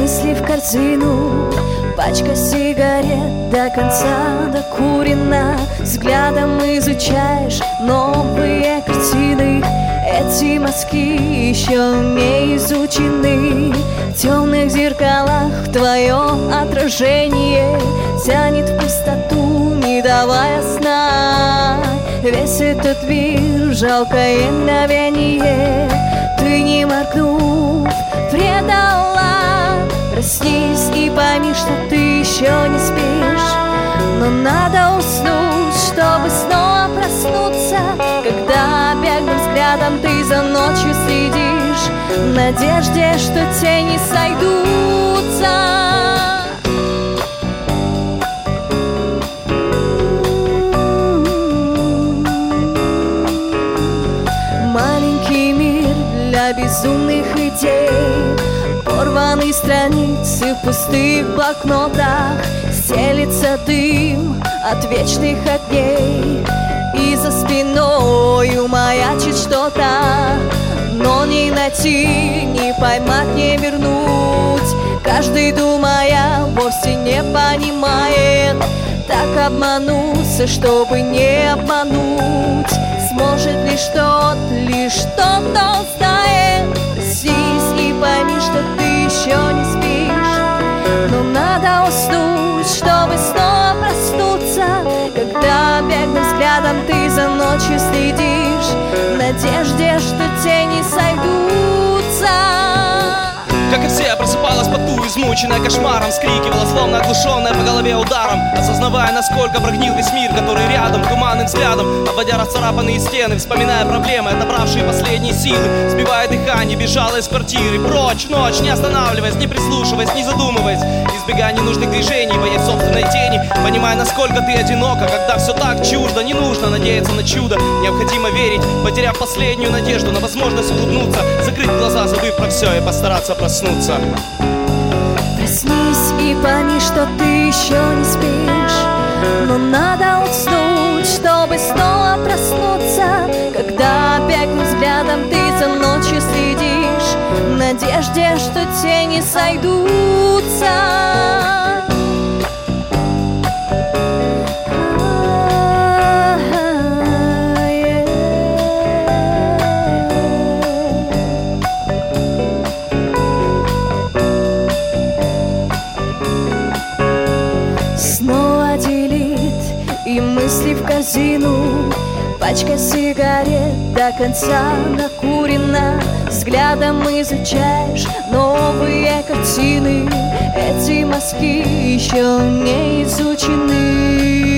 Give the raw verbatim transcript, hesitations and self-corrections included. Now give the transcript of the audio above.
мысли в корзину. Пачка сигарет до конца докурена. Взглядом изучаешь новые картины. Эти мазки еще не изучены. В темных зеркалах твое отражение тянет в пустоту, не давая сна. Весь этот мир — жалкое мгновение. Ты, не моргнув, предала. Проснись и пойми, что ты еще не спишь. Но надо уснуть, чтобы снова проснуться. Когда беглым взглядом ты за ночью следишь, в надежде, что тени сойдутся. Маленький мир для безумных идей. Порванные страницы в пустых блокнотах. Стелится дым от вечных огней. И за спиною маячит что-то, но не найти, не поймать, не вернуть. Каждый, думая, вовсе не понимает. Так обмануться, чтобы не обмануть. Сможет лишь тот, лишь тот, кто знает. Проснись и пойми, что ты еще не спишь. Но надо уснуть, чтобы снова проснуться. Когда беглым взглядом ты за ночью следишь, в надежде, что тени сойдутся. Как и все, просыпалась поту, измученная кошмаром. Вскрикивала, словно оглушенная по голове ударом. Осознавая, насколько прогнил весь мир, который рядом. Туманным взглядом, обводя расцарапанные стены. Вспоминая проблемы, отобравшие последние силы. Сбивая дыхание, бежала из квартиры. Прочь, ночь, не останавливаясь, не прислушиваясь, не задумываясь. Избегая ненужных движений, боясь собственной тени. Понимая, насколько ты одинока, когда все так чуждо. Не нужно надеяться на чудо, необходимо верить. Потеряв последнюю надежду на возможность улыбнуться. Закрыть глаза, забыв про все, и постараться проснуться. Проснись и пойми, что ты еще не спишь. Но надо уснуть, чтобы снова проснуться. Когда беглым взглядом ты за ночью следишь, в надежде, что тени сойдутся. И мысли в корзину. Пачка сигарет до конца накурена. Взглядом изучаешь новые картины. Эти мазки еще не изучены.